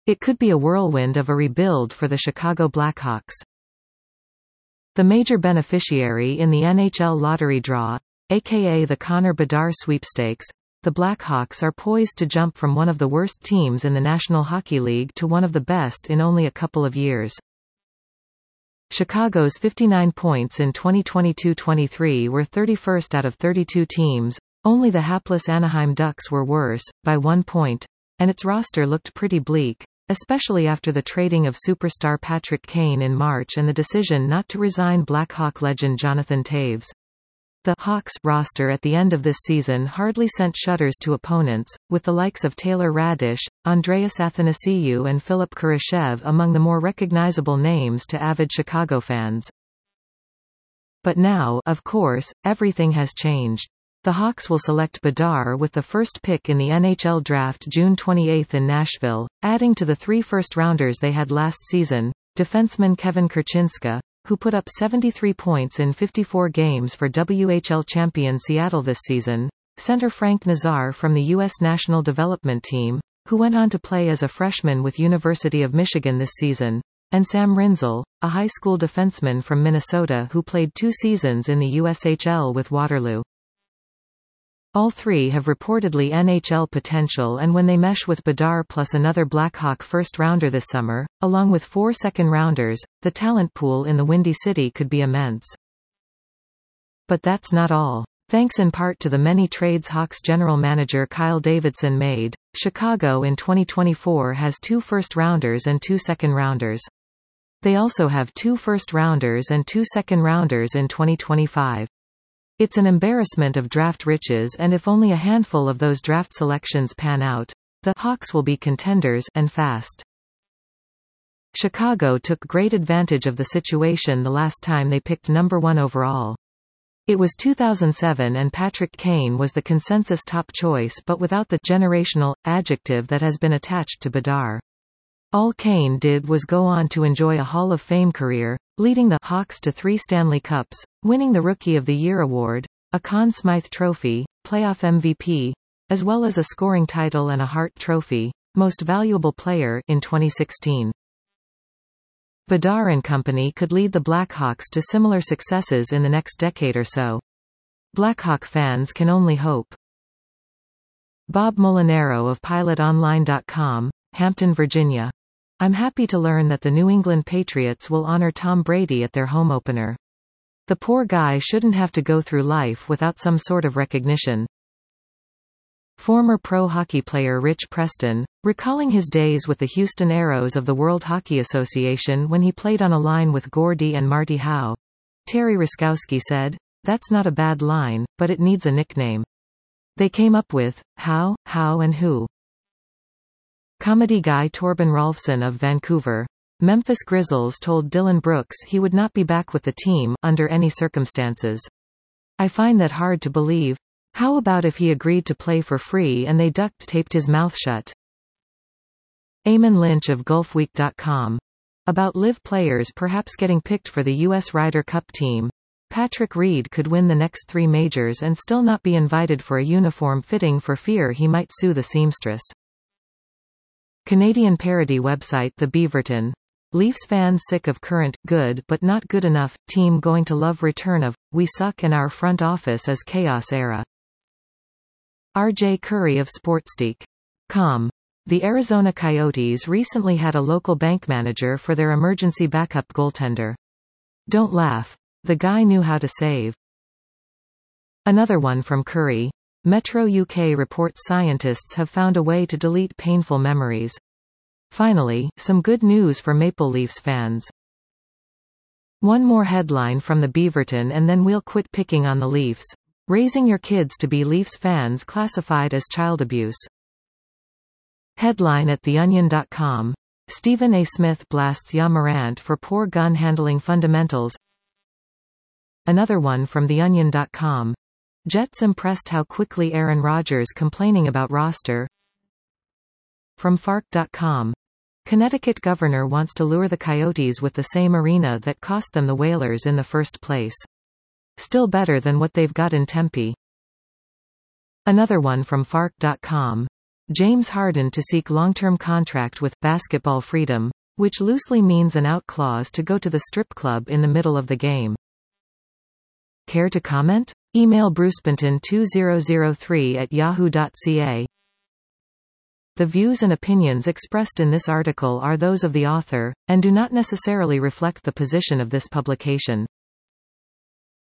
It could be a whirlwind of a rebuild for the Chicago Blackhawks. The major beneficiary in the NHL lottery draw, aka the Connor Bedard sweepstakes, the Blackhawks are poised to jump from one of the worst teams in the National Hockey League to one of the best in only a couple of years. Chicago's 59 points in 2022-23 were 31st out of 32 teams. Only the hapless Anaheim Ducks were worse, by 1 point, and its roster looked pretty bleak, especially after the trading of superstar Patrick Kane in March and the decision not to resign Blackhawk legend Jonathan Toews. The Hawks roster at the end of this season hardly sent shudders to opponents, with the likes of Taylor Radish, Andreas Athanasiou and Philip Kurashev among the more recognizable names to avid Chicago fans. But now, of course, everything has changed. The Hawks will select Bedard with the first pick in the NHL draft June 28 in Nashville, adding to the 3 first-rounders they had last season, defenseman Kevin Kurchinska, who put up 73 points in 54 games for WHL champion Seattle this season, center Frank Nazar from the U.S. National Development Team, who went on to play as a freshman with University of Michigan this season, and Sam Rinzel, a high school defenseman from Minnesota who played 2 seasons in the USHL with Waterloo. All 3 have reportedly NHL potential, and when they mesh with Bedard plus another Blackhawk first-rounder this summer, along with 4 second-rounders, the talent pool in the Windy City could be immense. But that's not all. Thanks in part to the many trades Hawks general manager Kyle Davidson made, Chicago in 2024 has 2 first-rounders and 2 second-rounders. They also have 2 first-rounders and 2 second-rounders in 2025. It's an embarrassment of draft riches, and if only a handful of those draft selections pan out, the Hawks will be contenders, and fast. Chicago took great advantage of the situation the last time they picked number 1 overall. It was 2007 and Patrick Kane was the consensus top choice, but without the generational adjective that has been attached to Bedard. All Kane did was go on to enjoy a Hall of Fame career, leading the Hawks to 3 Stanley Cups, winning the Rookie of the Year award, a Conn Smythe Trophy, playoff MVP, as well as a scoring title and a Hart Trophy, Most Valuable Player, in 2016. Bedard and company could lead the Blackhawks to similar successes in the next decade or so. Blackhawk fans can only hope. Bob Molinaro of PilotOnline.com, Hampton, Virginia. I'm happy to learn that the New England Patriots will honor Tom Brady at their home opener. The poor guy shouldn't have to go through life without some sort of recognition. Former pro hockey player Rich Preston, recalling his days with the Houston Aeros of the World Hockey Association when he played on a line with Gordie and Marty Howe. Terry Ruskowski said, "That's not a bad line, but it needs a nickname." They came up with, How, and Who. Comedy guy Torben Rolfsson of Vancouver. Memphis Grizzlies told Dylan Brooks he would not be back with the team, under any circumstances. I find that hard to believe. How about if he agreed to play for free and they duct-taped his mouth shut? Eamon Lynch of GolfWeek.com. About live players perhaps getting picked for the U.S. Ryder Cup team. Patrick Reed could win the next 3 majors and still not be invited for a uniform fitting for fear he might sue the seamstress. Canadian parody website The Beaverton. Leafs fans sick of current, good but not good enough, team going to love return of, we suck and our front office is chaos era. R.J. Curry of Sportstique.com. The Arizona Coyotes recently had a local bank manager for their emergency backup goaltender. Don't laugh. The guy knew how to save. Another one from Curry. Metro UK reports scientists have found a way to delete painful memories. Finally, some good news for Maple Leafs fans. One more headline from the Beaverton and then we'll quit picking on the Leafs. Raising your kids to be Leafs fans classified as child abuse. Headline at TheOnion.com. Stephen A. Smith blasts Ja Morant for poor gun handling fundamentals. Another one from TheOnion.com. Jets impressed how quickly Aaron Rodgers complaining about roster. From Fark.com. Connecticut governor wants to lure the Coyotes with the same arena that cost them the Whalers in the first place. Still better than what they've got in Tempe. Another one from Fark.com. James Harden to seek long-term contract with basketball freedom, which loosely means an out clause to go to the strip club in the middle of the game. Care to comment? Email brucebenton2003@yahoo.ca. The views and opinions expressed in this article are those of the author, and do not necessarily reflect the position of this publication.